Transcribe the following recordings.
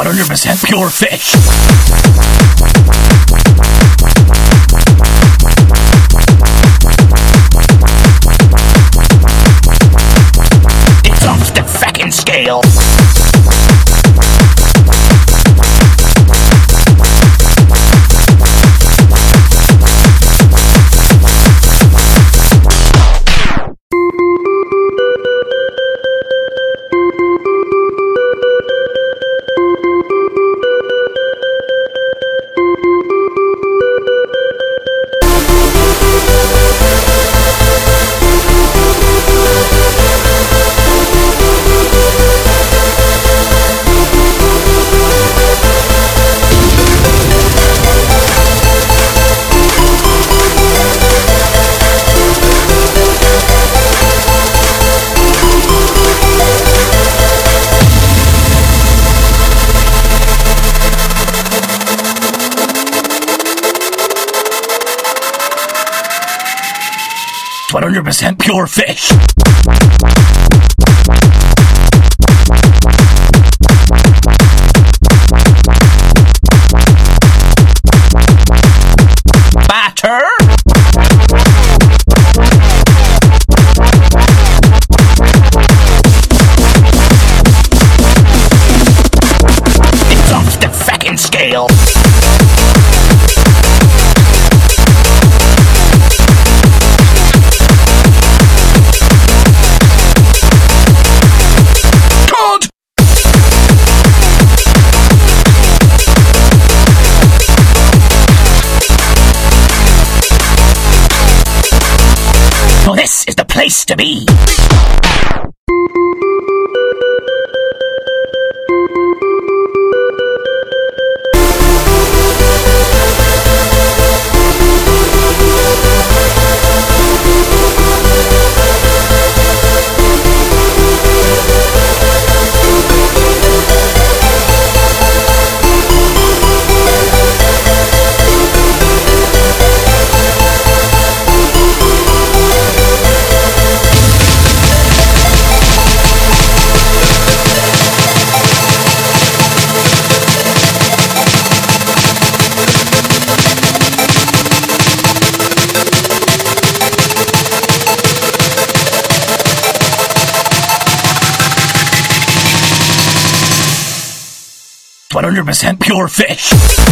100% pure fish. It's off the fucking scale. It's 100% pure fish. Batter. It's off the fucking scale. Well, this is the place to be. It's 100% pure fish.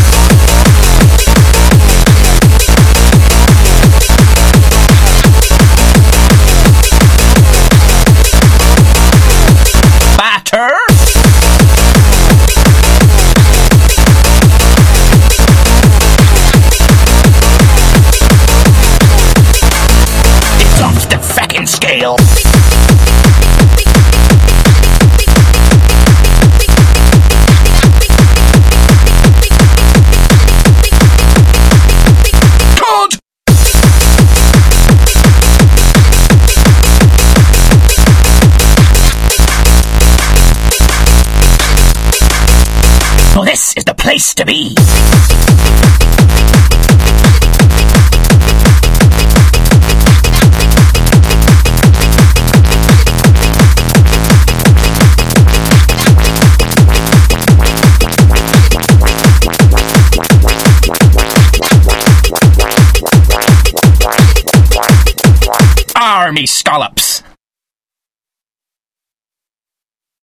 Batter. It's off the fucking scale. Well, this is the place to be. Army scallops.